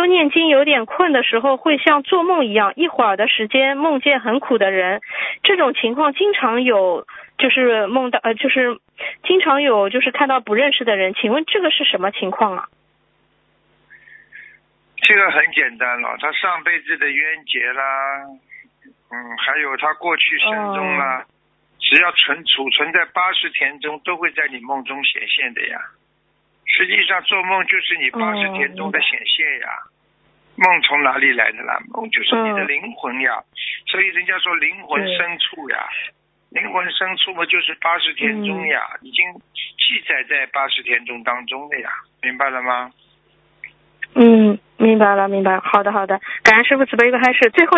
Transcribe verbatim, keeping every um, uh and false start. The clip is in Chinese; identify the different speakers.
Speaker 1: 候念经有点困的时候，会像做梦一样，一会儿的时间梦见很苦的人，这种情况经常有，就是梦到呃，就是经常有，就是看到不认识的人，请问这个是什么情况啊？
Speaker 2: 这个很简单了，他上辈子的冤结啦，嗯，还有他过去生中啦，哦、只要存储存在八十田中，都会在你梦中显现的呀。实际上做梦就是你八十田中的显现呀。哦、梦从哪里来的啦？梦就是你的灵魂呀。嗯、所以人家说灵魂深处呀，灵魂深处嘛就是八十田中呀，嗯、已经记载在八十田中当中的呀，明白了吗？
Speaker 1: 嗯，明白了，明白了。好的，好的，感恩师父慈悲开示。最后。